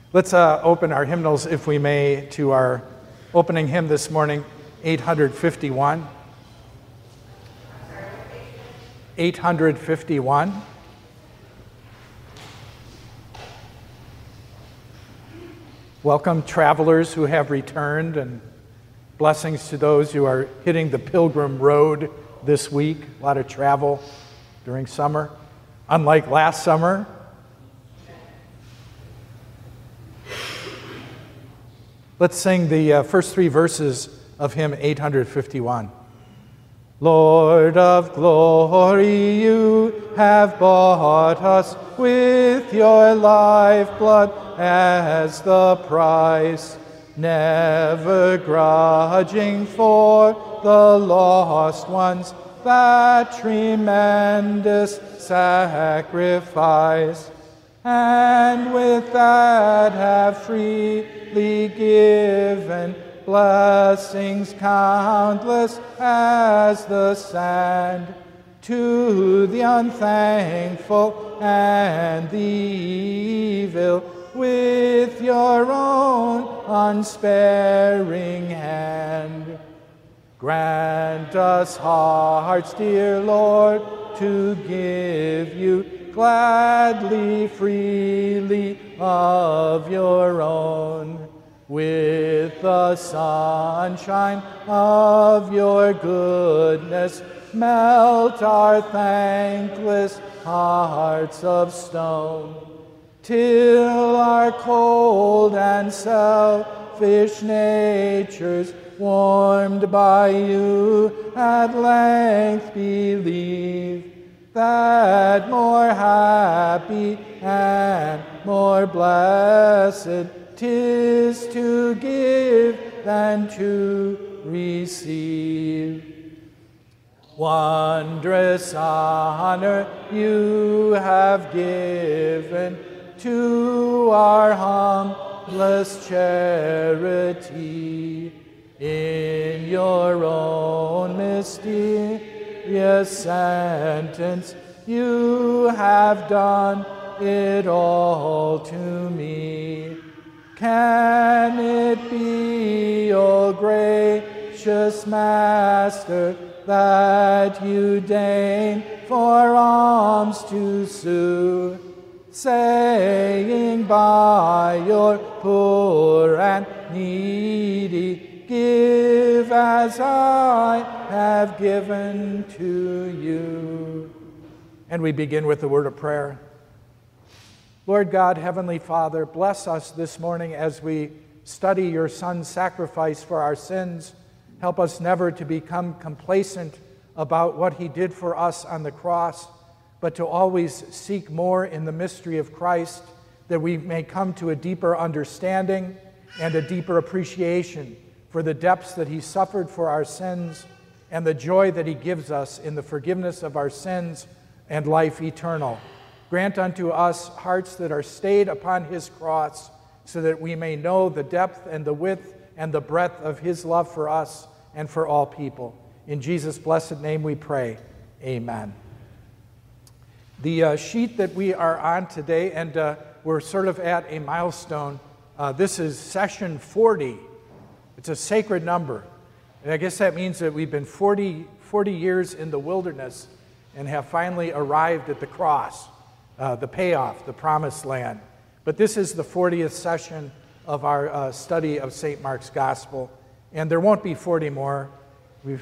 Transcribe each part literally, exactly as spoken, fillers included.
Let's uh, open our hymnals, if we may, to our opening hymn this morning, eight fifty-one. eight fifty-one. Welcome, travelers who have returned, and blessings to those who are hitting the Pilgrim Road this week. A lot of travel during summer. Unlike last summer, let's sing the uh, first three verses of hymn eight fifty-one. Lord of glory, you have bought us with your lifeblood as the price, never grudging for the lost ones that tremendous sacrifice, and with that have freely given blessings countless as the sand to the unthankful and the evil with your own unsparing hand. Grant us hearts, dear Lord, to give you gladly, freely of your own, with the sunshine of your goodness, melt our thankless hearts of stone, till our cold and selfish natures, warmed by you, at length believe that more happy and more blessed 'tis to give than to receive. Wondrous honor you have given to our humblest charity. In your own mysterious sentence, you have done it all to me. Can it be, O gracious Master, that you deign for alms to sue, saying by your poor and needy, give as I have given to you. And we begin with the word of prayer. Lord God, Heavenly Father, bless us this morning as we study your Son's sacrifice for our sins. Help us never to become complacent about what he did for us on the cross, but to always seek more in the mystery of Christ, that we may come to a deeper understanding and a deeper appreciation for the depths that he suffered for our sins and the joy that he gives us in the forgiveness of our sins and life eternal. Grant unto us hearts that are stayed upon his cross, so that we may know the depth and the width and the breadth of his love for us and for all people. In Jesus' blessed name we pray. Amen. The uh, sheet that we are on today, and uh, we're sort of at a milestone. Uh, this is session forty. It's a sacred number. And I guess that means that we've been forty, forty years in the wilderness and have finally arrived at the cross, uh, the payoff, the promised land. But this is the fortieth session of our uh, study of Saint Mark's Gospel. And there won't be forty more. We've,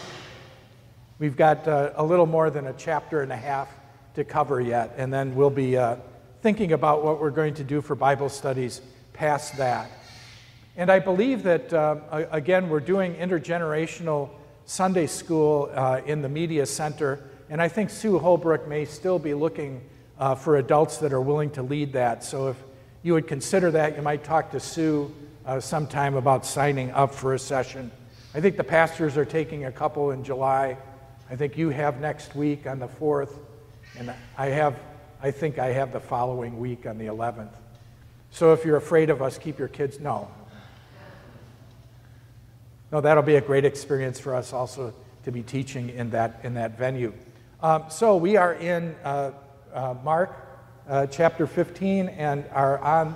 we've got uh, a little more than a chapter and a half to cover yet. And then we'll be uh, thinking about what we're going to do for Bible studies past that. And I believe that, uh, again, we're doing intergenerational Sunday school uh, in the Media Center, and I think Sue Holbrook may still be looking uh, for adults that are willing to lead that. So if you would consider that, you might talk to Sue uh, sometime about signing up for a session. I think the pastors are taking a couple in July. I think you have next week on the fourth, and I have, I think I have the following week on the eleventh. So if you're afraid of us, keep your kids, no. No, that'll be a great experience for us also to be teaching in that in that venue. Um, so we are in uh, uh, Mark uh, chapter fifteen and are on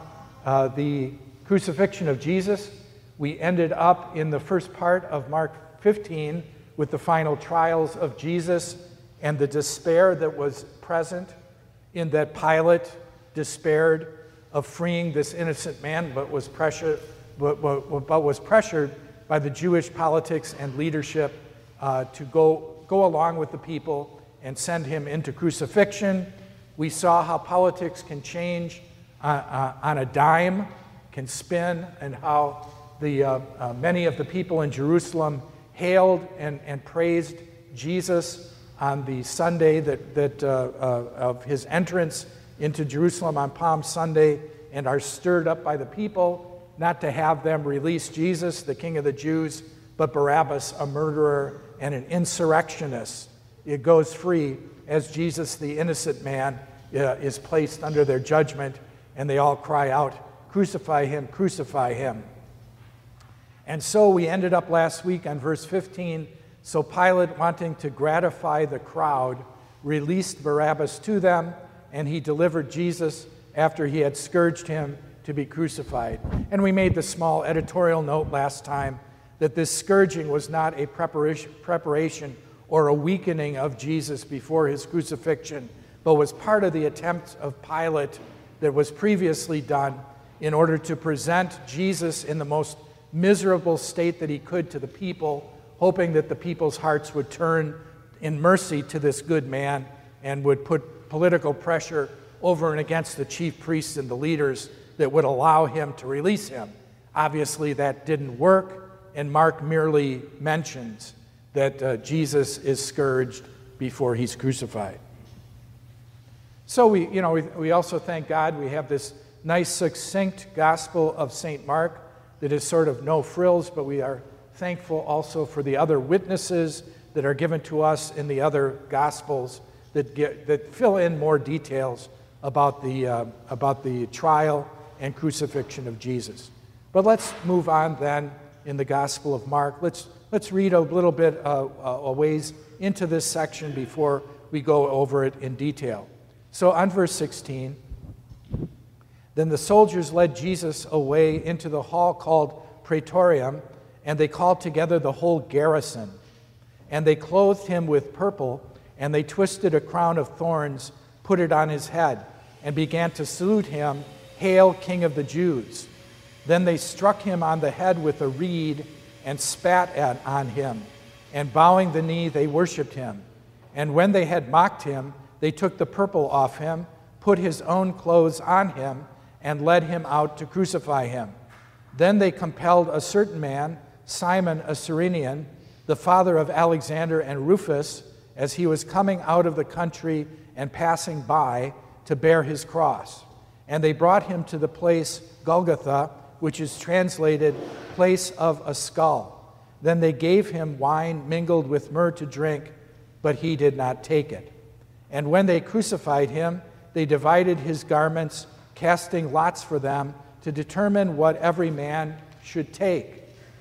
uh, the crucifixion of Jesus. We ended up in the first part of Mark fifteen with the final trials of Jesus and the despair that was present in that Pilate despaired of freeing this innocent man, but was pressured, but, but, but was pressured by the Jewish politics and leadership uh, to go, go along with the people and send him into crucifixion. We saw how politics can change uh, uh, on a dime, can spin, and how the, uh, uh, many of the people in Jerusalem hailed and, and praised Jesus on the Sunday that, that, uh, uh, of his entrance into Jerusalem on Palm Sunday, and are stirred up by the people not to have them release Jesus, the King of the Jews, but Barabbas, a murderer and an insurrectionist. It goes free as Jesus, the innocent man, uh, is placed under their judgment, and they all cry out, "Crucify him, crucify him." And so we ended up last week on verse fifteen. So Pilate, wanting to gratify the crowd, released Barabbas to them, and he delivered Jesus after he had scourged him to be crucified. And we made the small editorial note last time that this scourging was not a preparation, preparation or a weakening of Jesus before his crucifixion, but was part of the attempt of Pilate that was previously done in order to present Jesus in the most miserable state that he could to the people, hoping that the people's hearts would turn in mercy to this good man and would put political pressure over and against the chief priests and the leaders that would allow him to release him. Obviously, that didn't work, and Mark merely mentions that uh, Jesus is scourged before he's crucified. So we, you know, we, we also thank God we have this nice, succinct Gospel of Saint Mark that is sort of no frills, but we are thankful also for the other witnesses that are given to us in the other Gospels that get, that fill in more details about the uh, about the trial and crucifixion of Jesus. But let's move on then in the Gospel of Mark. Let's let's read a little bit uh, a ways into this section before we go over it in detail. So on verse sixteen, then the soldiers led Jesus away into the hall called Praetorium, and they called together the whole garrison. And they clothed him with purple, and they twisted a crown of thorns, put it on his head, and began to salute him, "Hail, King of the Jews!" Then they struck him on the head with a reed and spat at, on him, and bowing the knee, they worshipped him. And when they had mocked him, they took the purple off him, put his own clothes on him, and led him out to crucify him. Then they compelled a certain man, Simon a Cyrenian, the father of Alexander and Rufus, as he was coming out of the country and passing by, to bear his cross. And they brought him to the place Golgotha, which is translated place of a skull. Then they gave him wine mingled with myrrh to drink, but he did not take it. And when they crucified him, they divided his garments, casting lots for them to determine what every man should take.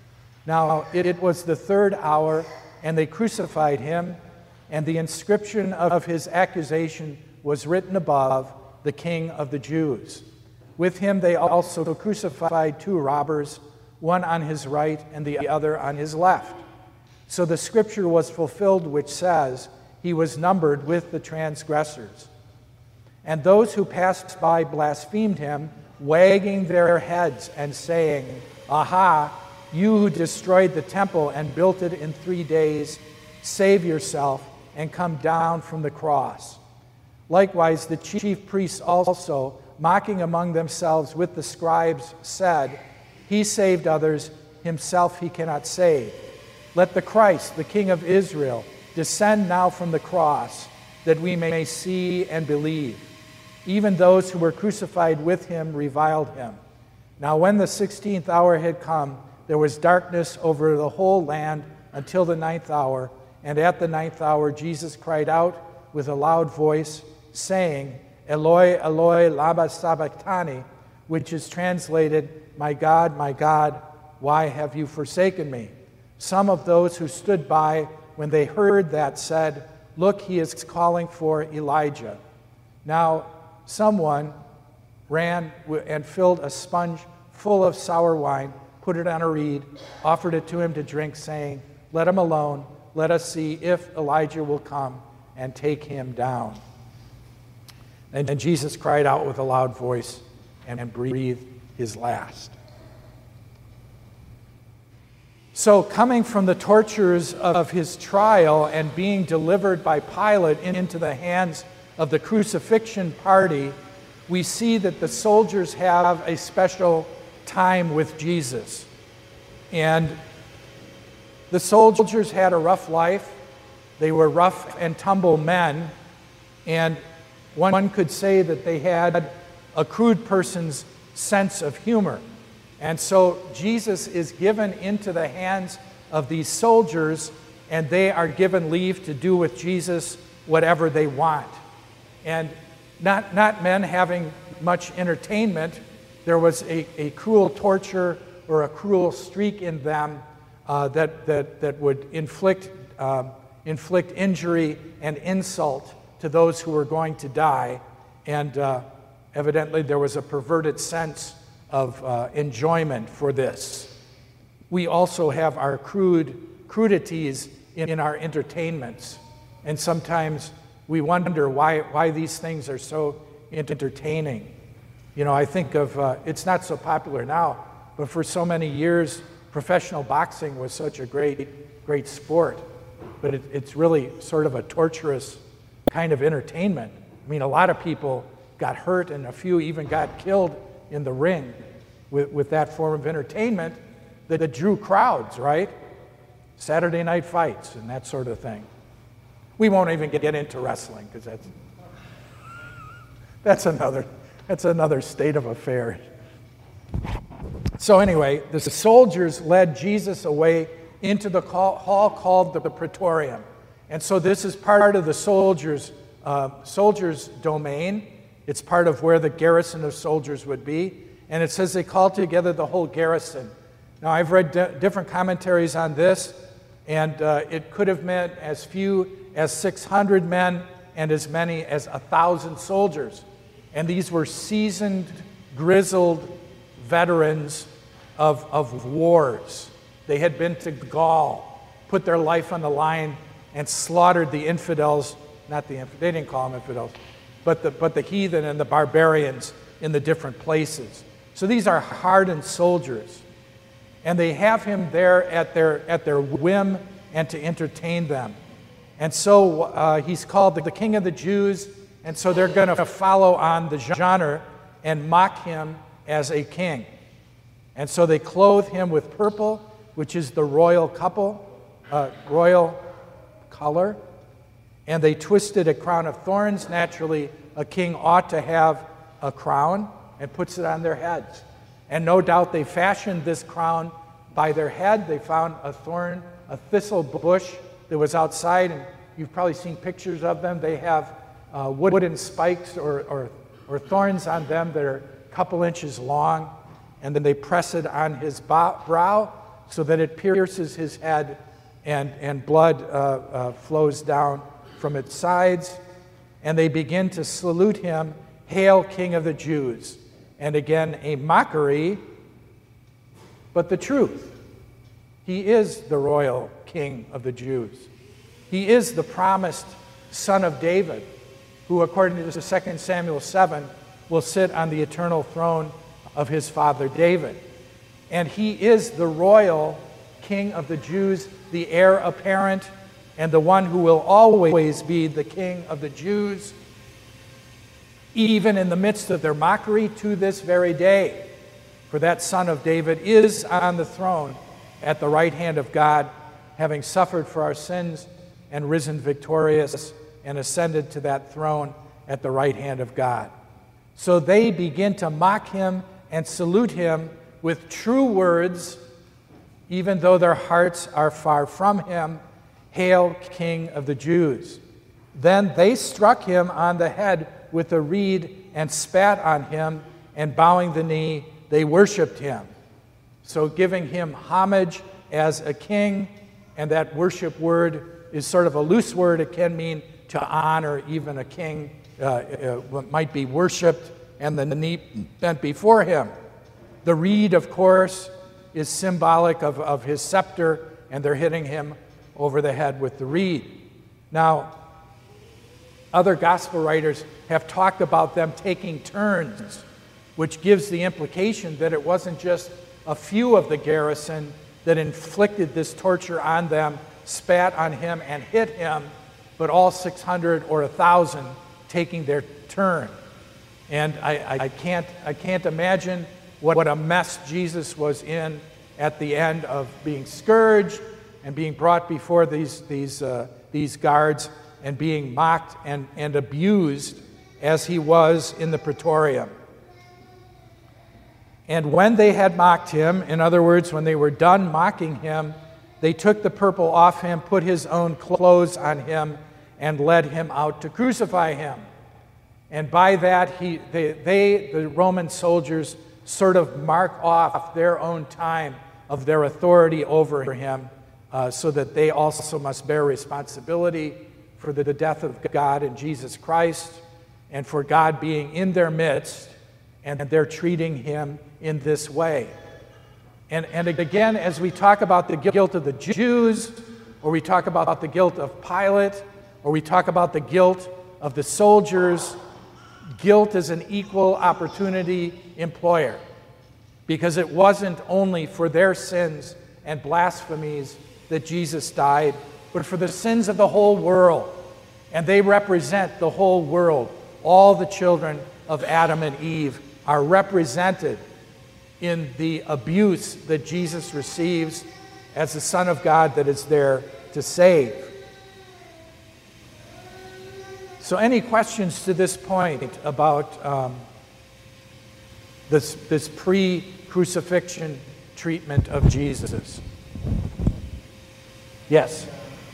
Now it was the third hour, and they crucified him, and the inscription of his accusation was written above, "The King of the Jews." With him they also crucified two robbers, one on his right and the other on his left. So the scripture was fulfilled which says, "He was numbered with the transgressors." And those who passed by blasphemed him, wagging their heads and saying, "Aha, you who destroyed the temple and built it in three days, save yourself and come down from the cross." Likewise, the chief priests also, mocking among themselves with the scribes, said, "He saved others, himself he cannot save. Let the Christ, the King of Israel, descend now from the cross, that we may see and believe." Even those who were crucified with him reviled him. Now when the sixteenth hour had come, there was darkness over the whole land until the ninth hour, and at the ninth hour Jesus cried out with a loud voice, saying, "Eloi, Eloi, lama sabachthani," which is translated, "My God, my God, why have you forsaken me?" Some of those who stood by when they heard that said, "Look, he is calling for Elijah." Now someone ran and filled a sponge full of sour wine, put it on a reed, offered it to him to drink, saying, "Let him alone. Let us see if Elijah will come and take him down." And, and Jesus cried out with a loud voice and breathed his last. So coming from the tortures of his trial and being delivered by Pilate into the hands of the crucifixion party, we see that the soldiers have a special time with Jesus. And the soldiers had a rough life. They were rough and tumble men. And one could say that they had a crude person's sense of humor. And so Jesus is given into the hands of these soldiers, and they are given leave to do with Jesus whatever they want. And not, not men having much entertainment, there was a, a cruel torture or a cruel streak in them uh, that, that, that would inflict, uh, inflict injury and insult to those who were going to die. And uh, evidently there was a perverted sense of uh, enjoyment for this. We also have our crude crudities in, in our entertainments. And sometimes we wonder why, why these things are so entertaining. You know, I think of, uh, it's not so popular now, but for so many years, professional boxing was such a great, great sport. But it, it's really sort of a torturous kind of entertainment. I mean, a lot of people got hurt and a few even got killed in the ring with, with that form of entertainment that, that drew crowds, right? Saturday night fights and that sort of thing. We won't even get into wrestling because that's, that's, another, that's another state of affairs. So anyway, the soldiers led Jesus away into the hall called the Praetorium. And so this is part of the soldiers' uh, soldiers' domain. It's part of where the garrison of soldiers would be. And it says they called together the whole garrison. Now, I've read d- different commentaries on this, and uh, it could have meant as few as six hundred men and as many as one thousand soldiers. And these were seasoned, grizzled veterans of, of wars. They had been to Gaul, put their life on the line, and slaughtered the infidels, not the infidels, they didn't call them infidels, but the, but the heathen and the barbarians in the different places. So these are hardened soldiers. And they have him there at their, at their whim and to entertain them. And so uh, he's called the, the King of the Jews, and so they're going to follow on the genre and mock him as a king. And so they clothe him with purple, which is the royal couple, uh, royal color, and they twisted a crown of thorns. Naturally, a king ought to have a crown, and puts it on their heads. And no doubt they fashioned this crown by their head. They found a thorn, a thistle bush that was outside, and you've probably seen pictures of them. They have uh, wooden spikes or, or, or thorns on them that are a couple inches long, and then they press it on his brow so that it pierces his head, and, and blood uh, uh, flows down from its sides. And they begin to salute him, "Hail, King of the Jews." And again, a mockery, but the truth. He is the royal King of the Jews. He is the promised son of David, who, according to Second Samuel seven, will sit on the eternal throne of his father David. And he is the royal King of the Jews, the heir apparent, and the one who will always be the King of the Jews, even in the midst of their mockery to this very day. For that son of David is on the throne at the right hand of God, having suffered for our sins and risen victorious and ascended to that throne at the right hand of God. So they begin to mock him and salute him with true words, even though their hearts are far from him. "Hail, King of the Jews." Then they struck him on the head with a reed and spat on him, and bowing the knee, they worshiped him. So giving him homage as a king, and that worship word is sort of a loose word. It can mean to honor even a king. Uh, uh, might be worshipped and the knee bent before him. The reed, of course, is symbolic of, of his scepter, and they're hitting him over the head with the reed. Now, other gospel writers have talked about them taking turns, which gives the implication that it wasn't just a few of the garrison that inflicted this torture on them, spat on him, and hit him, but all six hundred or one thousand taking their turn. And I, I, can't, I can't imagine what, what a mess Jesus was in at the end of being scourged and being brought before these, these, uh, these guards and being mocked and, and abused as he was in the praetorium. And when they had mocked him, in other words, when they were done mocking him, they took the purple off him, put his own clothes on him, and led him out to crucify him. And by that, he, they, they, the Roman soldiers, sort of mark off their own time of their authority over him, uh, so that they also must bear responsibility for the death of God in Jesus Christ, and for God being in their midst, and they're treating him in this way. And, and again, as we talk about the guilt of the Jews, or we talk about the guilt of Pilate, or we talk about the guilt of the soldiers, guilt is an equal opportunity employer, because it wasn't only for their sins and blasphemies that Jesus died, but for the sins of the whole world. And they represent the whole world. All the children of Adam and Eve are represented in the abuse that Jesus receives as the Son of God that is there to save. So any questions to this point about um, this, this pre-crucifixion treatment of Jesus? Yes?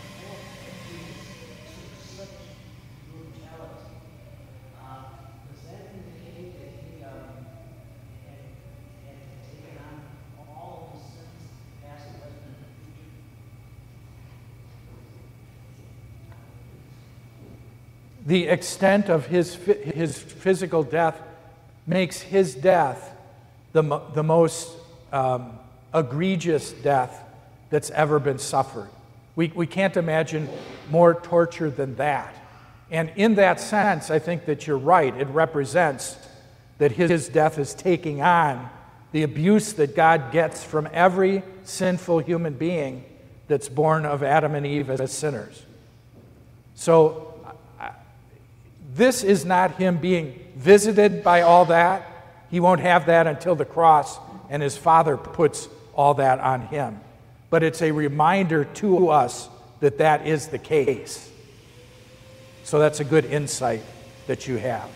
The extent of his, his physical death makes his death the, the most um, egregious death that's ever been suffered. We, we can't imagine more torture than that. And in that sense, I think that you're right. It represents that his death is taking on the abuse that God gets from every sinful human being that's born of Adam and Eve as sinners. So, this is not him being visited by all that. He won't have that until the cross, and his Father puts all that on him. But it's a reminder to us that that is the case. So that's a good insight that you have.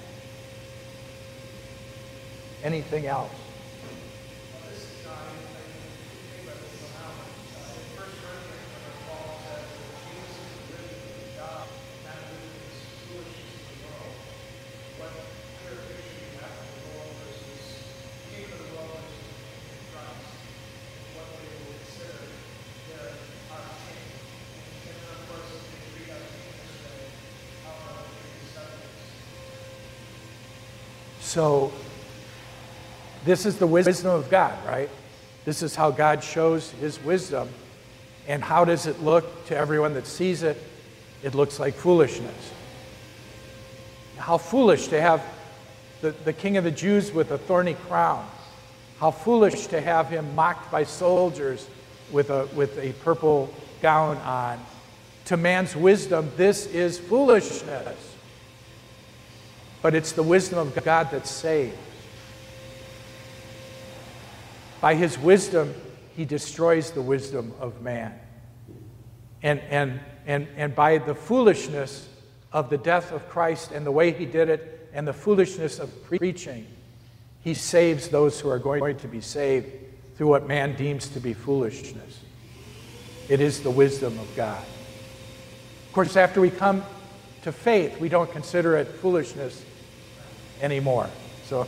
Anything else? So this is the wisdom of God, right? This is how God shows his wisdom. And how does it look to everyone that sees it? It looks like foolishness. How foolish to have the, the king of the Jews with a thorny crown. How foolish to have him mocked by soldiers with a, with a purple gown on. To man's wisdom, this is foolishness. But it's the wisdom of God that saves. By his wisdom, he destroys the wisdom of man. And, and, and, and by the foolishness of the death of Christ and the way he did it and the foolishness of preaching, he saves those who are going to be saved through what man deems to be foolishness. It is the wisdom of God. Of course, after we come to faith, we don't consider it foolishness anymore. So,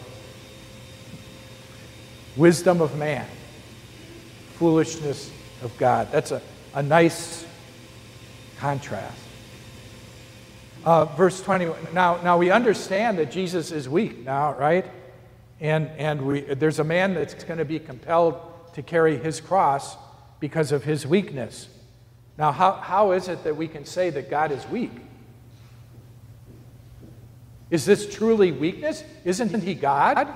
wisdom of man, foolishness of God. That's a, a nice contrast. uh, verse twenty. Now, now we understand that Jesus is weak now, right? And, and we, there's a man that's going to be compelled to carry his cross because of his weakness. Now, how, how is it that we can say that God is weak? Is this truly weakness? Isn't he God?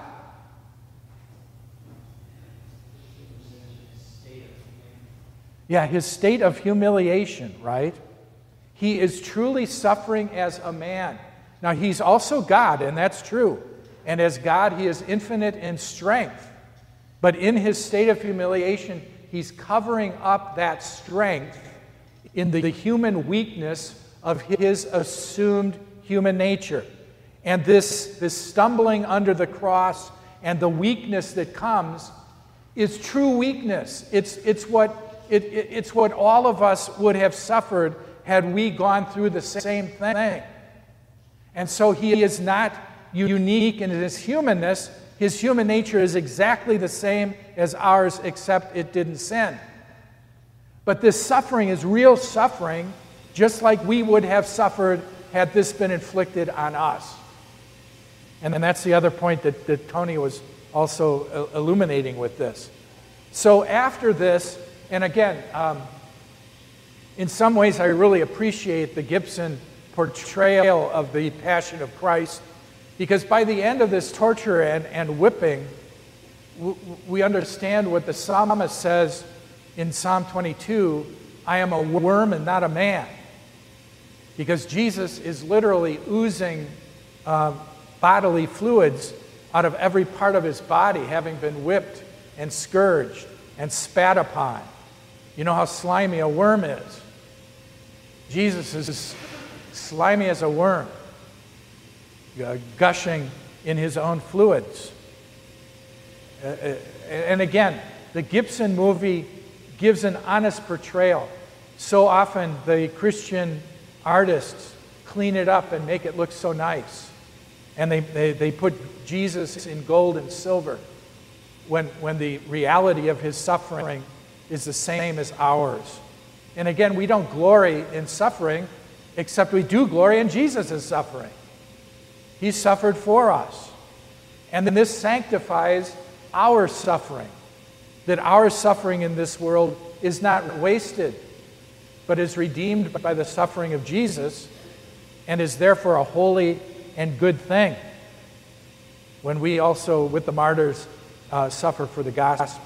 Yeah, his state of humiliation, right? He is truly suffering as a man. Now, he's also God, and that's true. And as God, he is infinite in strength. But in his state of humiliation, he's covering up that strength in the human weakness of his assumed human nature. And this, this stumbling under the cross and the weakness that comes is true weakness. It's, it's, what, it, it, it's what all of us would have suffered had we gone through the same thing. And so he is not unique in his humanness. His human nature is exactly the same as ours, except it didn't sin. But this suffering is real suffering, just like we would have suffered had this been inflicted on us. And then that's the other point that, that Tony was also illuminating with this. So after this, and again, um, in some ways I really appreciate the Gibson portrayal of the Passion of Christ, because by the end of this torture and, and whipping, w- we understand what the psalmist says in Psalm twenty-two, I am a worm and not a man. Because Jesus is literally oozing uh, bodily fluids out of every part of his body, having been whipped and scourged and spat upon. You know how slimy a worm is. Jesus is slimy as a worm, uh, gushing in his own fluids. Uh, uh, and again, the Gibson movie gives an honest portrayal. So often the Christian artists clean it up and make it look so nice. And they, they, they put Jesus in gold and silver when, when the reality of his suffering is the same as ours. And again, we don't glory in suffering, except we do glory in Jesus' suffering. He suffered for us. And then this sanctifies our suffering, that our suffering in this world is not wasted, but is redeemed by the suffering of Jesus and is therefore a holy and good thing when we also, with the martyrs, uh, suffer for the gospel.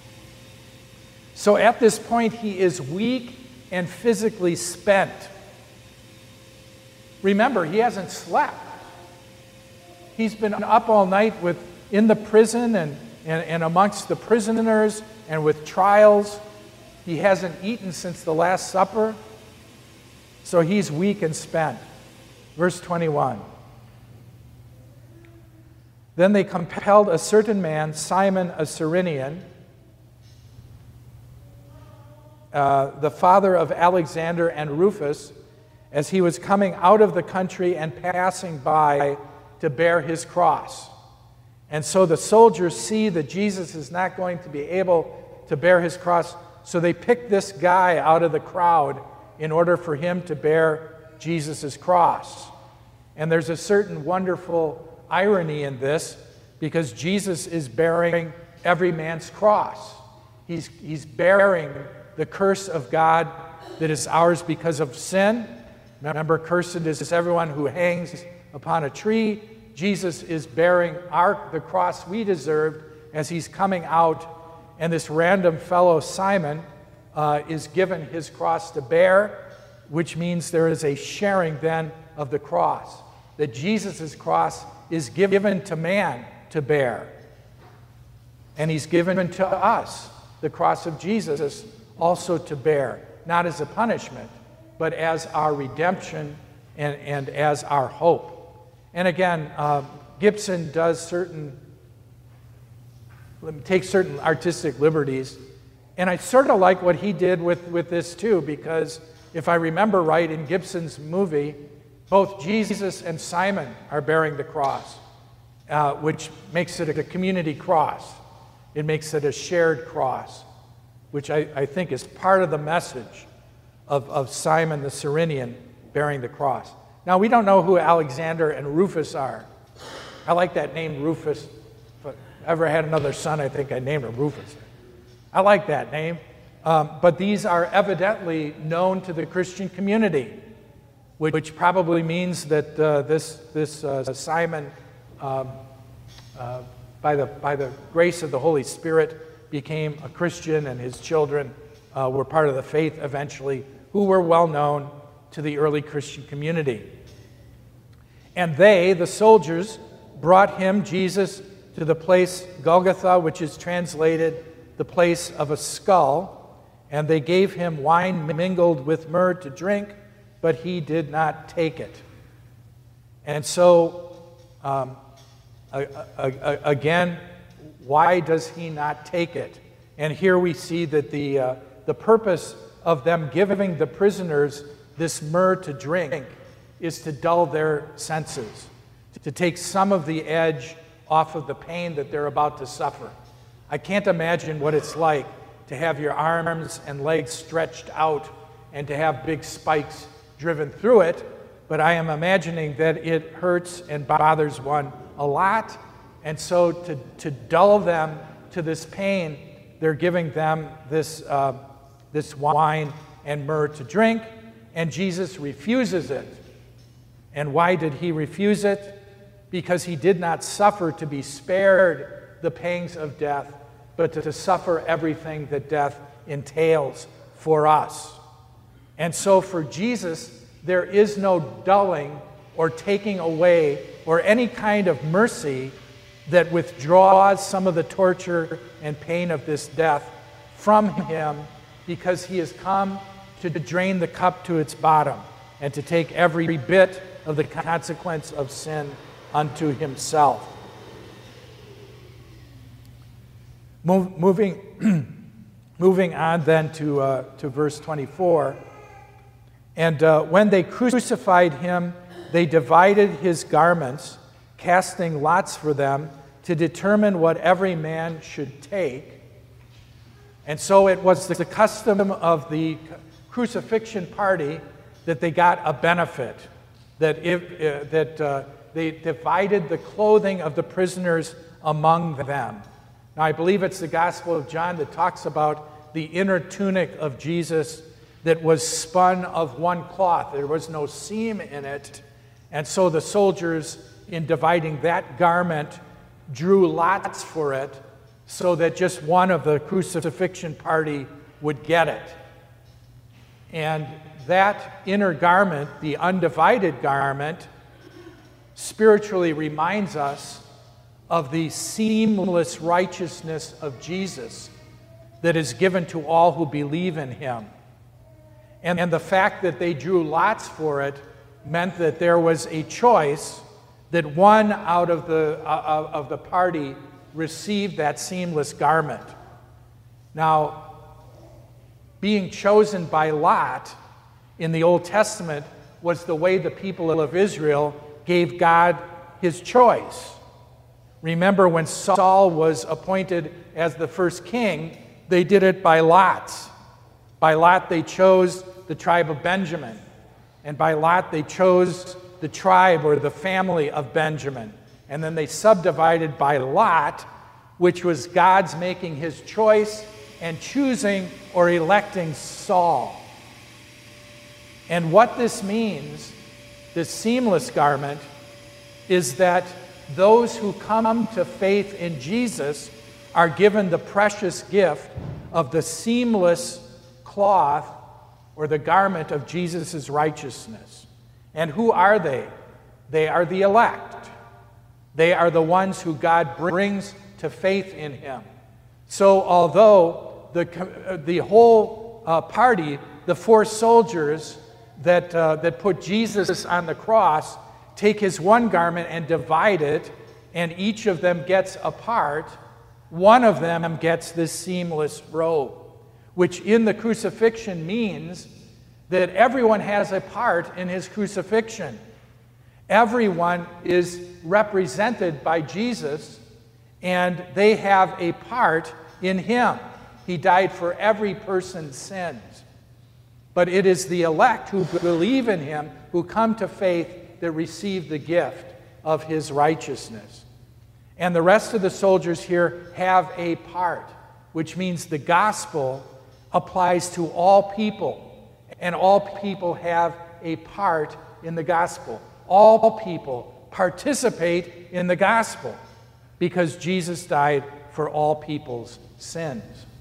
So at this point, he is weak and physically spent. Remember, he hasn't slept. He's been up all night with in the prison and, and, and amongst the prisoners and with trials. He hasn't eaten since the Last Supper. So he's weak and spent. Verse twenty-one. Then they compelled a certain man, Simon a Cyrenian, uh, the father of Alexander and Rufus, as he was coming out of the country and passing by, to bear his cross. And so the soldiers see that Jesus is not going to be able to bear his cross, so they pick this guy out of the crowd in order for him to bear Jesus' cross. And there's a certain wonderful irony in this, because Jesus is bearing every man's cross. He's, he's bearing the curse of God that is ours because of sin. Remember, cursed is everyone who hangs upon a tree. Jesus is bearing our, the cross we deserved as he's coming out, and this random fellow Simon uh, is given his cross to bear, which means there is a sharing then of the cross. That Jesus' cross is given to man to bear. And he's given to us, the cross of Jesus, also to bear, not as a punishment, but as our redemption and, and as our hope. And again, uh, Gibson does certain, takes certain artistic liberties. And I sort of like what he did with, with this too, because if I remember right, in Gibson's movie, both Jesus and Simon are bearing the cross, uh, which makes it a community cross. It makes it a shared cross, which I, I think is part of the message of, of Simon the Cyrenian bearing the cross. Now, we don't know who Alexander and Rufus are. I like that name, Rufus. If I ever had another son, I think I'd name him Rufus. I like that name. Um, but these are evidently known to the Christian community, which, which probably means that uh, this, this uh, Simon, um, uh, by, the, by the grace of the Holy Spirit, became a Christian, and his children uh, were part of the faith eventually, who were well known to the early Christian community. And they, the soldiers, brought him, Jesus, to the place Golgotha, which is translated the place of a skull, and they gave him wine mingled with myrrh to drink, but he did not take it. And so, um, again, why does he not take it? And here we see that the, uh, the purpose of them giving the prisoners this myrrh to drink is to dull their senses, to take some of the edge off of the pain that they're about to suffer. I can't imagine what it's like to have your arms and legs stretched out and to have big spikes driven through it, but I am imagining that it hurts and bothers one a lot, and so to, to dull them to this pain, they're giving them this, uh, this wine and myrrh to drink, and Jesus refuses it. And why did he refuse it? Because he did not suffer to be spared the pangs of death, but to, to suffer everything that death entails for us. And so for Jesus, there is no dulling or taking away or any kind of mercy that withdraws some of the torture and pain of this death from him, because he has come to drain the cup to its bottom and to take every bit of the consequence of sin unto himself. Moving, moving on then to, uh, to verse twenty-four. And uh, when they crucified him, they divided his garments, casting lots for them to determine what every man should take. And so it was the custom of the crucifixion party that they got a benefit, that, if, uh, that uh, they divided the clothing of the prisoners among them. Now, I believe it's the Gospel of John that talks about the inner tunic of Jesus that was spun of one cloth. There was no seam in it. And so the soldiers, in dividing that garment, drew lots for it so that just one of the crucifixion party would get it. And that inner garment, the undivided garment, spiritually reminds us of the seamless righteousness of Jesus that is given to all who believe in him. And, and the fact that they drew lots for it meant that there was a choice that one out of the, uh, of the party received that seamless garment. Now, being chosen by lot in the Old Testament was the way the people of Israel gave God his choice. Remember, when Saul was appointed as the first king, they did it by lots. By lot, they chose the tribe of Benjamin. And by lot, they chose the tribe or the family of Benjamin. And then they subdivided by lot, which was God's making his choice and choosing or electing Saul. And what this means, this seamless garment, is that those who come to faith in Jesus are given the precious gift of the seamless cloth or the garment of Jesus' righteousness. And who are they? They are the elect. They are the ones who God brings to faith in him. So although the, the whole uh, party, the four soldiers that, uh, that put Jesus on the cross, take his one garment and divide it, and each of them gets a part, one of them gets this seamless robe, which in the crucifixion means that everyone has a part in his crucifixion. Everyone is represented by Jesus, and they have a part in him. He died for every person's sins. But it is the elect who believe in him, who come to faith that receive the gift of his righteousness. And the rest of the soldiers here have a part, which means the gospel applies to all people, and all people have a part in the gospel. All people participate in the gospel because Jesus died for all people's sins.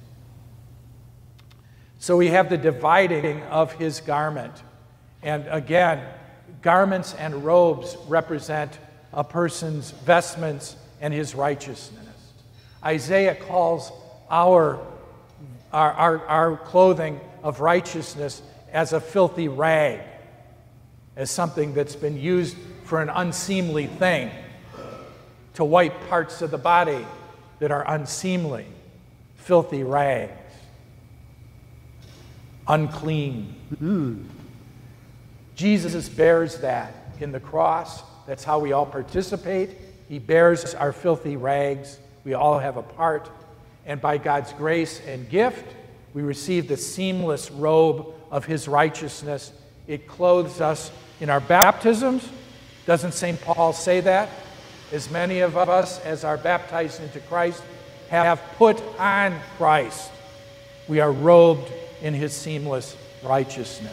So we have the dividing of his garment. And again, garments and robes represent a person's vestments and his righteousness. Isaiah calls our, our, our, our clothing of righteousness as a filthy rag, as something that's been used for an unseemly thing, to wipe parts of the body that are unseemly, filthy rags, unclean. Mm. Jesus bears that in the cross. That's how we all participate. He bears our filthy rags. We all have a part. And by God's grace and gift, we receive the seamless robe of his righteousness. It clothes us in our baptisms. Doesn't Saint Paul say that? As many of us as are baptized into Christ have put on Christ. We are robed in his seamless righteousness.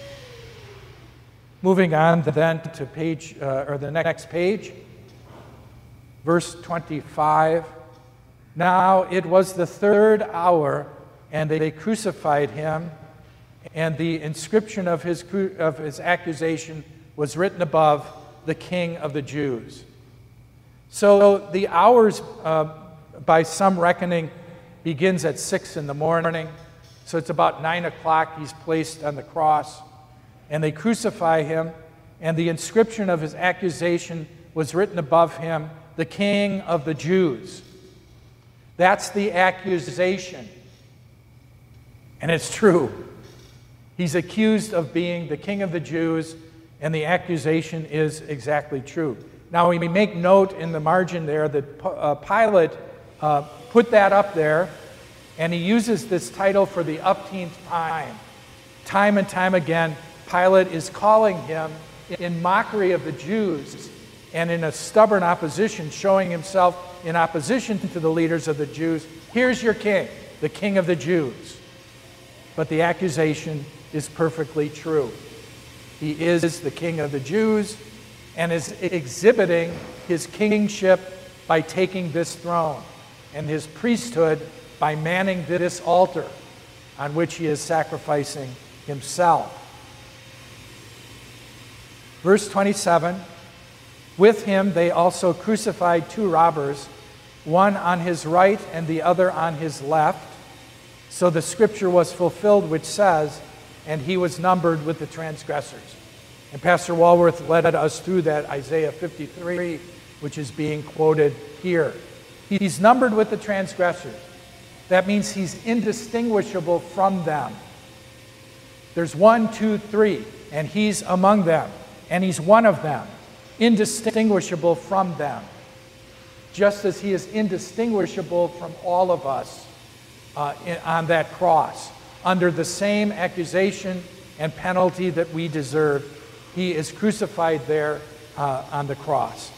Moving on then to page, uh, or the next page, verse twenty-five. Now it was the third hour, and they crucified him, and the inscription of his, of his accusation was written above, the King of the Jews. So the hours, uh, by some reckoning, begins at six in the morning. So it's about nine o'clock. He's placed on the cross, and they crucify him, and the inscription of his accusation was written above him, the King of the Jews. That's the accusation. And it's true. He's accused of being the King of the Jews, and the accusation is exactly true. Now, we make note in the margin there that uh, Pilate uh, put that up there, and he uses this title for the umpteenth time. Time and time again, Pilate is calling him in mockery of the Jews and in a stubborn opposition, showing himself in opposition to the leaders of the Jews. Here's your king, the King of the Jews. But the accusation is perfectly true. He is the King of the Jews and is exhibiting his kingship by taking this throne, and his priesthood by manning this altar on which he is sacrificing himself. Verse twenty-seven, with him they also crucified two robbers, one on his right and the other on his left. So the scripture was fulfilled which says, and he was numbered with the transgressors. And Pastor Walworth led us through that Isaiah fifty-three, which is being quoted here. He's numbered with the transgressors. That means he's indistinguishable from them. There's one, two, three, and he's among them. And he's one of them, indistinguishable from them, just as he is indistinguishable from all of us uh, in, on that cross. Under the same accusation and penalty that we deserve, he is crucified there uh, on the cross.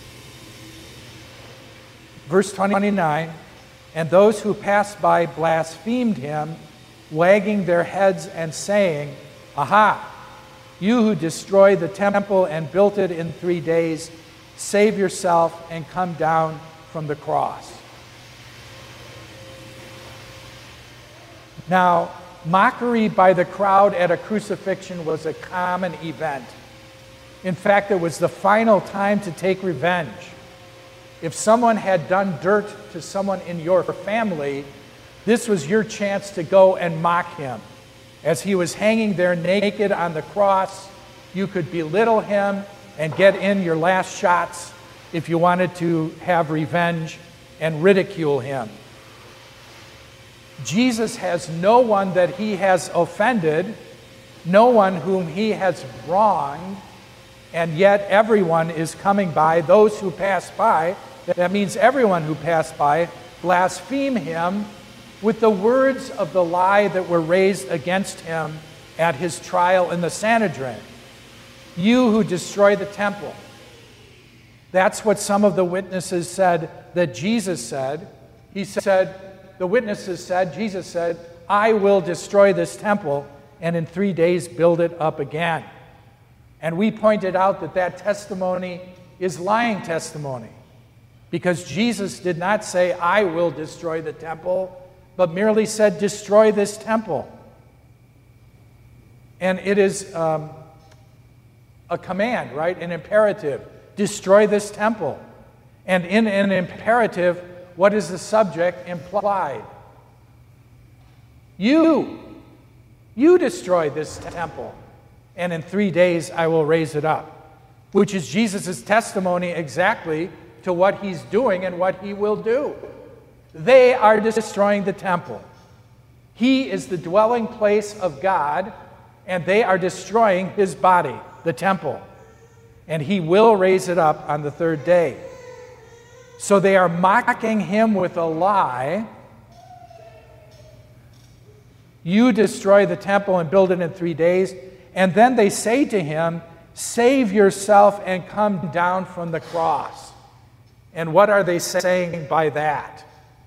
Verse twenty-nine, and those who passed by blasphemed him, wagging their heads and saying, Aha! You who destroyed the temple and built it in three days, save yourself and come down from the cross. Now, mockery by the crowd at a crucifixion was a common event. In fact, it was the final time to take revenge. If someone had done dirt to someone in your family, this was your chance to go and mock him. As he was hanging there naked on the cross, you could belittle him and get in your last shots if you wanted to have revenge and ridicule him. Jesus has no one that he has offended, no one whom he has wronged, and yet everyone is coming by. Those who pass by, that means everyone who passed by, blaspheme him with the words of the lie that were raised against him at his trial in the Sanhedrin. You who destroy the temple. That's what some of the witnesses said that Jesus said. He said, the witnesses said, Jesus said, I will destroy this temple and in three days build it up again. And we pointed out that that testimony is lying testimony, because Jesus did not say, I will destroy the temple, but merely said, destroy this temple. And it is um, a command, right? An imperative. Destroy this temple. And in an imperative, what is the subject implied? You. You destroy this temple, and in three days I will raise it up. Which is Jesus' testimony exactly to what he's doing and what he will do. They are destroying the temple. He is the dwelling place of God, and they are destroying his body, the temple. And he will raise it up on the third day. So they are mocking him with a lie. You destroy the temple and build it in three days. And then they say to him, save yourself and come down from the cross. And what are they saying by that?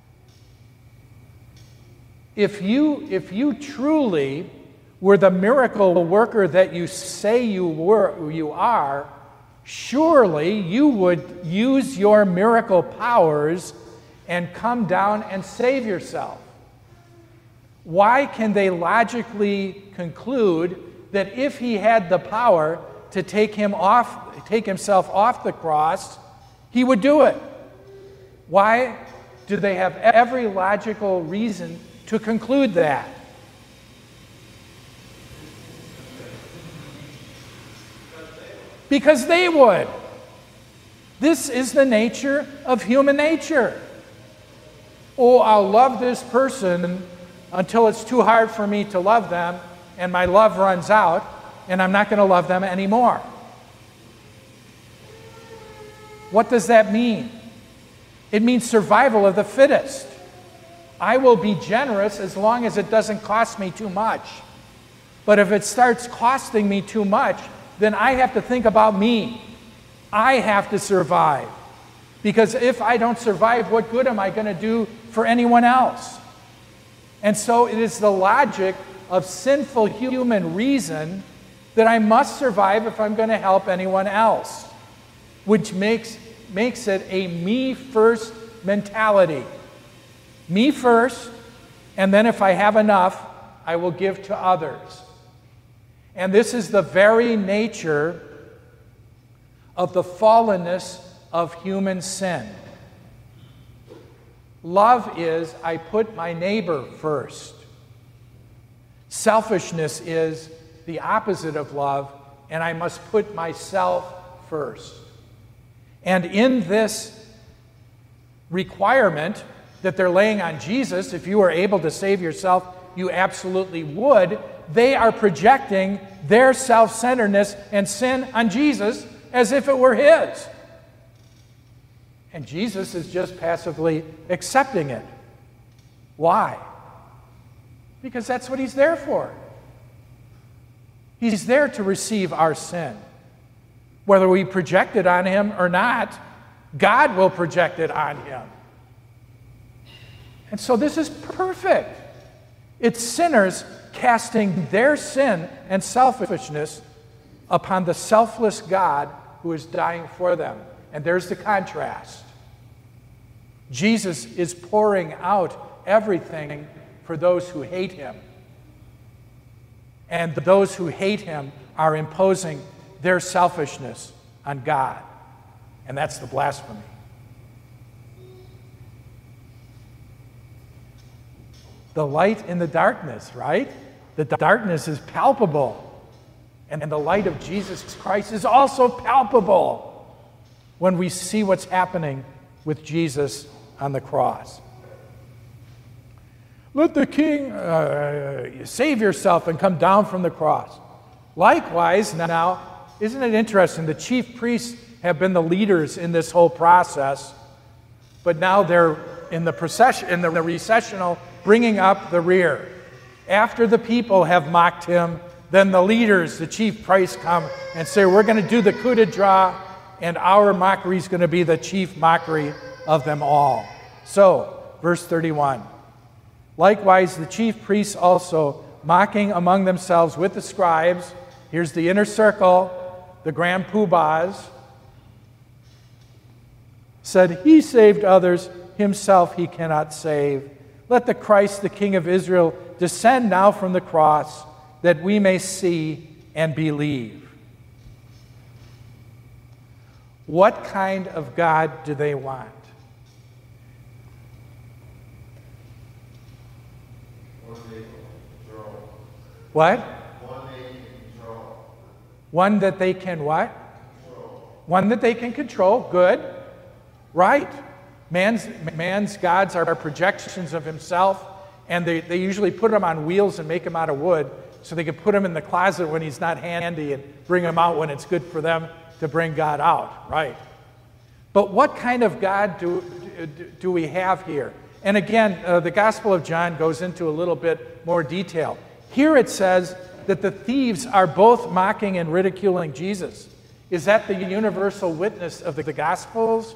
If you, if you truly were the miracle worker that you say you were, you are, surely you would use your miracle powers and come down and save yourself. Why can they logically conclude that if he had the power to take him off, take himself off the cross, he would do it? Why do they have every logical reason to conclude that? Because they would. This is the nature of human nature. Oh, I'll love this person until it's too hard for me to love them, and my love runs out, and I'm not going to love them anymore. What does that mean? It means survival of the fittest. I will be generous as long as it doesn't cost me too much. But if it starts costing me too much, then I have to think about me. I have to survive. Because if I don't survive, what good am I going to do for anyone else? And so it is the logic of sinful human reason that I must survive if I'm going to help anyone else, which makes, makes it a me-first mentality. Me first, and then if I have enough, I will give to others. And this is the very nature of the fallenness of human sin. Love is, I put my neighbor first. Selfishness is the opposite of love, and I must put myself first. And in this requirement that they're laying on Jesus, if you were able to save yourself, you absolutely would. They are projecting their self-centeredness and sin on Jesus as if it were his. And Jesus is just passively accepting it. Why? Because that's what he's there for. He's there to receive our sin. Whether we project it on him or not, God will project it on him. And so this is perfect. It's sinners casting their sin and selfishness upon the selfless God who is dying for them. And there's the contrast. Jesus is pouring out everything for those who hate him. And those who hate him are imposing their selfishness on God. And that's the blasphemy. The light in the darkness, right? The darkness is palpable. And the light of Jesus Christ is also palpable when we see what's happening with Jesus on the cross. Let the king uh, save yourself and come down from the cross. Likewise, now, isn't it interesting? The chief priests have been the leaders in this whole process, but now they're in the procession, in the recessional, bringing up the rear. After the people have mocked him, then the leaders, the chief priests, come and say, we're going to do the coup de grace, and our mockery is going to be the chief mockery of them all. So, verse thirty-one. Likewise, the chief priests also, mocking among themselves with the scribes, here's the inner circle, the grand poobahs, said, he saved others, himself he cannot save. Let the Christ, the King of Israel, descend now from the cross, that we may see and believe. What kind of God do they want? What? One they can control. One that they can what? Control. One that they can control. Good. Right. Man's, man's gods are projections of himself, and they, they usually put them on wheels and make them out of wood so they can put him in the closet when he's not handy and bring him out when it's good for them to bring God out. Right. But what kind of God do, do, do we have here? And again, uh, the Gospel of John goes into a little bit more detail. Here it says that the thieves are both mocking and ridiculing Jesus. Is that the universal witness of the Gospels?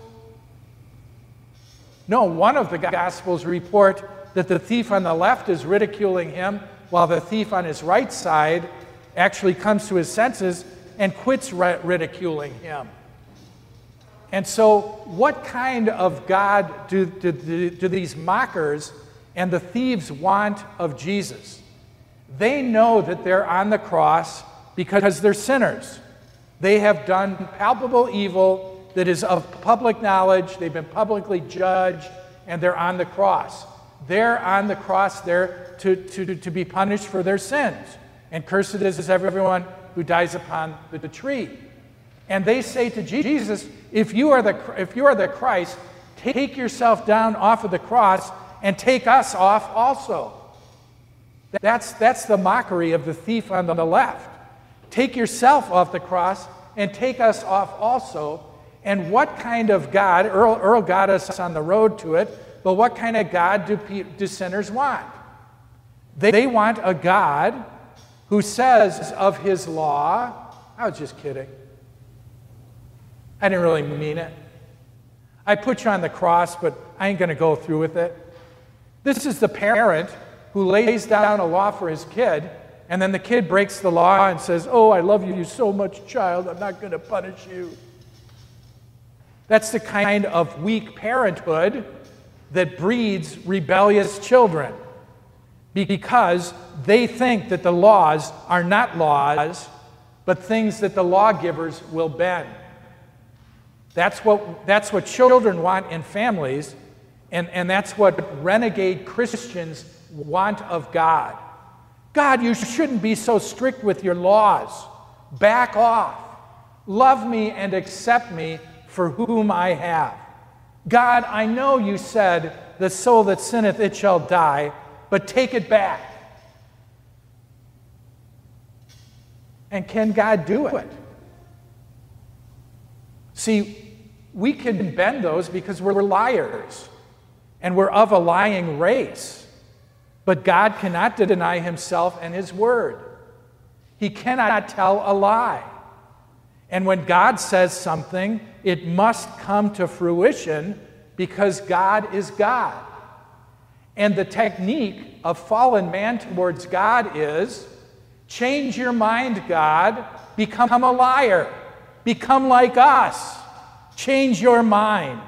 No, one of the Gospels report that the thief on the left is ridiculing him, while the thief on his right side actually comes to his senses and quits ridiculing him. And so what kind of God do, do, do these mockers and the thieves want of Jesus? They know that they're on the cross because they're sinners. They have done palpable evil that is of public knowledge. They've been publicly judged, and they're on the cross. They're on the cross there to, to, to be punished for their sins. And cursed is everyone who dies upon the tree. And they say to Jesus, if you are the, if you are the Christ, take yourself down off of the cross and take us off also. That's, that's the mockery of the thief on the left. Take yourself off the cross and take us off also. And what kind of God, Earl, Earl got us on the road to it, but what kind of God do, do sinners want? They, they want a God who says of his law, I was just kidding. I didn't really mean it. I put you on the cross, but I ain't going to go through with it. This is the parent who lays down a law for his kid, and then the kid breaks the law and says, oh, I love you so much, child, I'm not going to punish you. That's the kind of weak parenthood that breeds rebellious children, because they think that the laws are not laws, but things that the lawgivers will bend. That's what, that's what children want in families, and, and that's what renegade Christians want of God. God, you shouldn't be so strict with your laws. Back off. Love me and accept me for whom I have. God, I know you said, the soul that sinneth, it shall die, but take it back. And can God do it? See, we can bend those because we're liars, and we're of a lying race. But God cannot deny himself and his word. He cannot tell a lie. And when God says something, it must come to fruition because God is God. And the technique of fallen man towards God is, change your mind, God, become a liar, become like us, change your mind.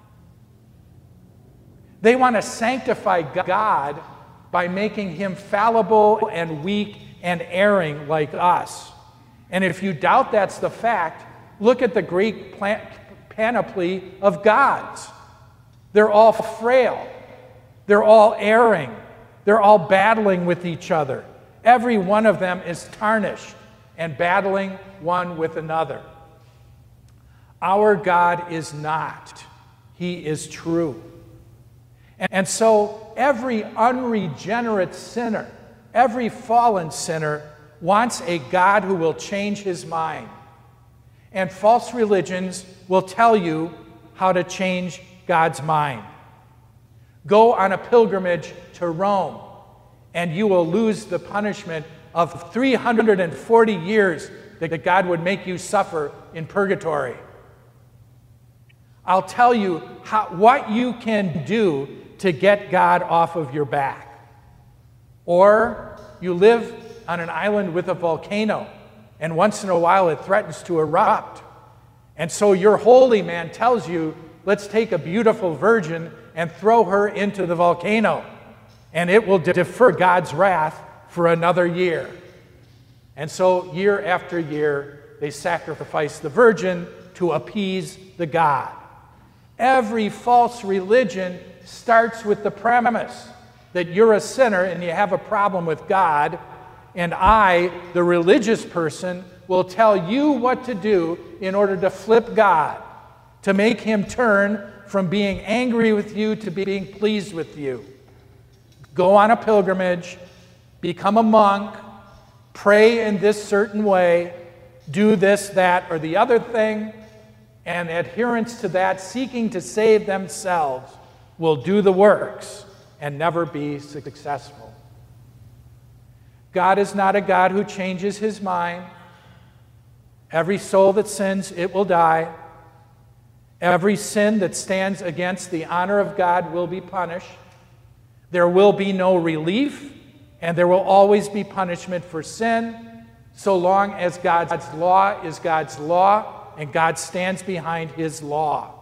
They want to sanctify God by making him fallible and weak and erring like us. And if you doubt that's the fact, look at the Greek panoply of gods. They're all frail. They're all erring. They're all battling with each other. Every one of them is tarnished and battling one with another. Our God is not. He is true. And so every unregenerate sinner, every fallen sinner, wants a God who will change his mind. And false religions will tell you how to change God's mind. Go on a pilgrimage to Rome, and you will lose the punishment of three hundred forty years that God would make you suffer in purgatory. I'll tell you how, what you can do to get God off of your back. Or you live on an island with a volcano, and once in a while it threatens to erupt. And so your holy man tells you, let's take a beautiful virgin and throw her into the volcano, and it will defer God's wrath for another year. And so year after year, they sacrifice the virgin to appease the god. Every false religion starts with the premise that you're a sinner and you have a problem with God, and I, the religious person, will tell you what to do in order to flip God, to make him turn from being angry with you to being pleased with you. Go on a pilgrimage, become a monk, pray in this certain way, do this, that, or the other thing, and adherents to that, seeking to save themselves, will do the works and never be successful. God is not a God who changes his mind. Every soul that sins, it will die. Every sin that stands against the honor of God will be punished. There will be no relief, and there will always be punishment for sin, so long as God's law is God's law and God stands behind his law.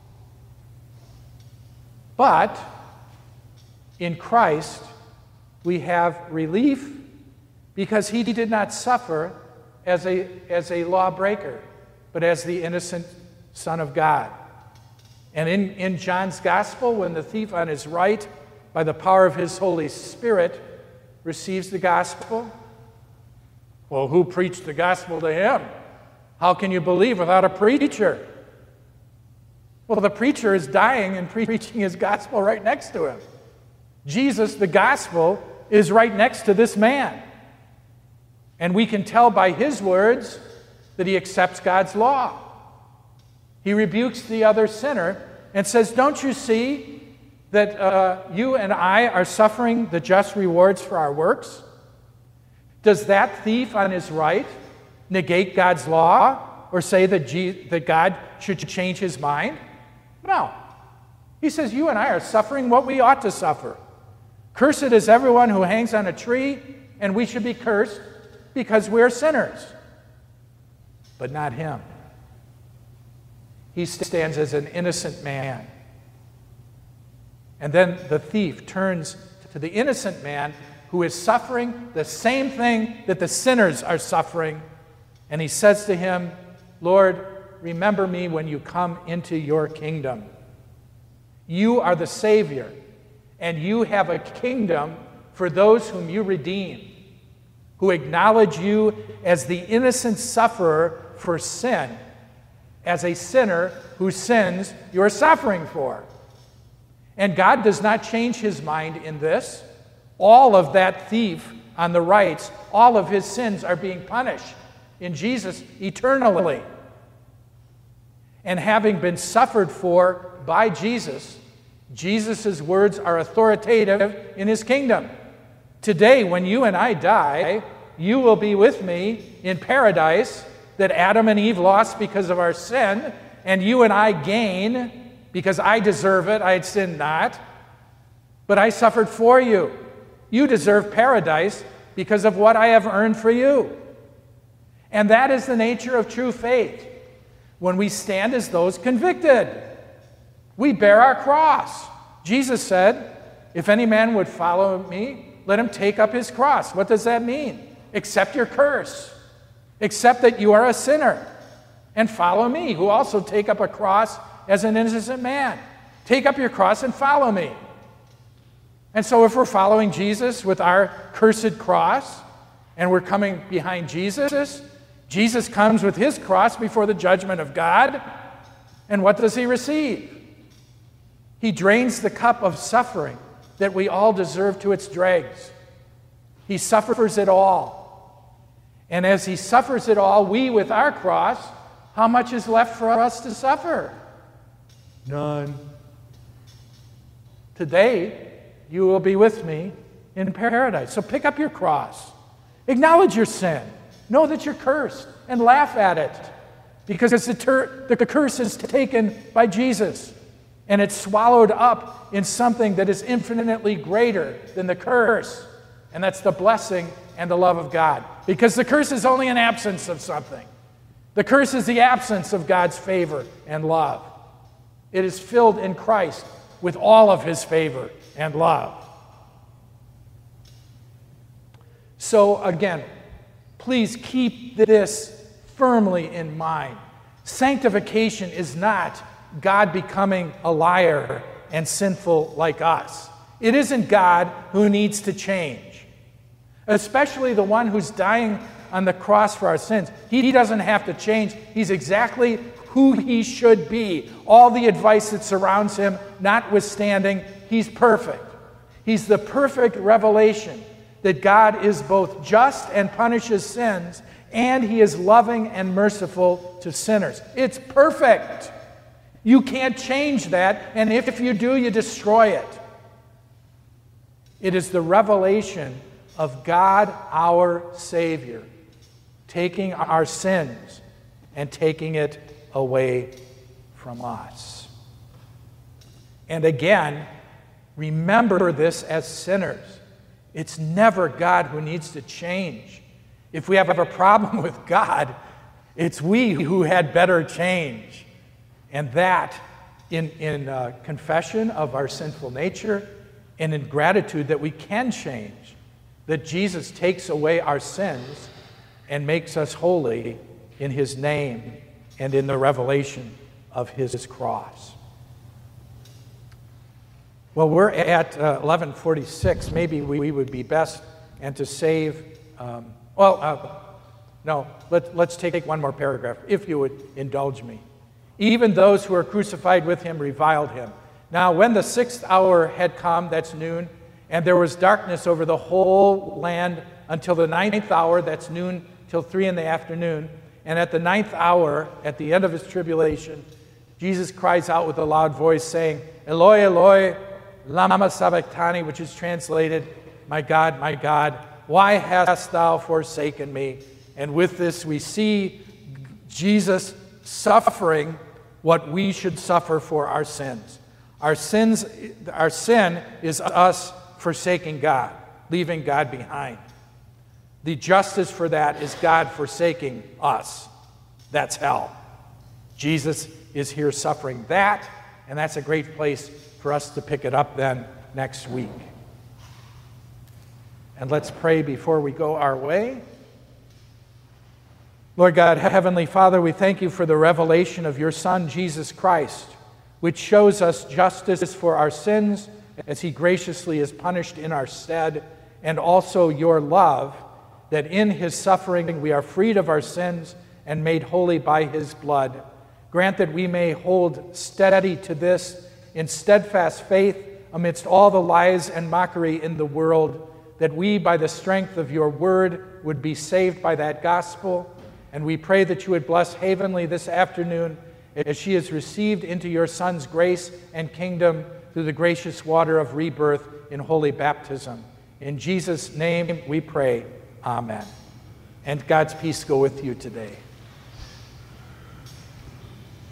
But in Christ, we have relief because he did not suffer as a, as a lawbreaker, but as the innocent Son of God. And in, in John's Gospel, when the thief on his right, by the power of his Holy Spirit, receives the gospel, well, who preached the gospel to him? How can you believe without a preacher? Well, the preacher is dying and preaching his gospel right next to him. Jesus, the gospel, is right next to this man. And we can tell by his words that he accepts God's law. He rebukes the other sinner and says, don't you see that uh, you and I are suffering the just rewards for our works? Does that thief on his right negate God's law or say that, G- that God should change his mind? No. He says you and I are suffering what we ought to suffer. Cursed is everyone who hangs on a tree, and we should be cursed because we're sinners. But not him. He stands as an innocent man. And then the thief turns to the innocent man who is suffering the same thing that the sinners are suffering. And he says to him, Lord, remember me when you come into your kingdom. You are the Savior, and you have a kingdom for those whom you redeem, who acknowledge you as the innocent sufferer for sin, as a sinner whose sins you are suffering for. And God does not change his mind in this. All of that thief on the right, all of his sins are being punished in Jesus eternally. And having been suffered for by Jesus, Jesus' words are authoritative in his kingdom. Today, when you and I die, you will be with me in paradise that Adam and Eve lost because of our sin, and you and I gain because I deserve it, I had sinned not, but I suffered for you. You deserve paradise because of what I have earned for you. And that is the nature of true faith. When we stand as those convicted, we bear our cross. Jesus said, if any man would follow me, let him take up his cross. What does that mean? Accept your curse. Accept that you are a sinner. And follow me, who also take up a cross as an innocent man. Take up your cross and follow me. And so if we're following Jesus with our cursed cross, and we're coming behind Jesus, Jesus comes with his cross before the judgment of God, and what does he receive? He drains the cup of suffering that we all deserve to its dregs. He suffers it all. And as he suffers it all, we with our cross, how much is left for us to suffer? None. Today, you will be with me in paradise. So pick up your cross Acknowledge your sin. Know that you're cursed and laugh at it, because the, ter- the curse is taken by Jesus, and it's swallowed up in something that is infinitely greater than the curse, and that's the blessing and the love of God. Because the curse is only an absence of something. The curse is the absence of God's favor and love. It is filled in Christ with all of his favor and love. So again, please keep this firmly in mind. Sanctification is not God becoming a liar and sinful like us. It isn't God who needs to change, especially the one who's dying on the cross for our sins. He doesn't have to change. He's exactly who he should be. All the advice that surrounds him notwithstanding, he's perfect. He's the perfect revelation that God is both just and punishes sins, and he is loving and merciful to sinners. It's perfect. You can't change that, and if you do, you destroy it. It is the revelation of God, our Savior, taking our sins and taking it away from us. And again, remember this as sinners. It's never God who needs to change. If we have a problem with God, it's we who had better change. And that, in, in uh, confession of our sinful nature and in gratitude that we can change, that Jesus takes away our sins and makes us holy in his name and in the revelation of his cross. Well, we're at uh, eleven forty-six. Maybe we, we would be best and to save, um, well, uh, no, let, let's take one more paragraph, if you would indulge me. Even those who were crucified with him reviled him. Now, when the sixth hour had come, that's noon, and there was darkness over the whole land until the ninth hour, that's noon, till three in the afternoon. And at the ninth hour, at the end of his tribulation, Jesus cries out with a loud voice, saying, Eloi, Eloi, lama sabachthani, which is translated, my God, my God, why hast thou forsaken me? And with this we see Jesus suffering what we should suffer for our sins. Our sins, our sin is us forsaking God, leaving God behind. The justice for that is God forsaking us. That's hell. Jesus is here suffering that, and that's a great place for us to pick it up then next week. And let's pray before we go our way. Lord God, Heavenly Father, we thank you for the revelation of your Son, Jesus Christ, which shows us justice for our sins as he graciously is punished in our stead, and also your love, that in his suffering we are freed of our sins and made holy by his blood. Grant that we may hold steady to this in steadfast faith amidst all the lies and mockery in the world, that we, by the strength of your word, would be saved by that gospel. And we pray that you would bless Havenly this afternoon as she is received into your Son's grace and kingdom through the gracious water of rebirth in holy baptism. In Jesus' name we pray. Amen. And God's peace go with you today.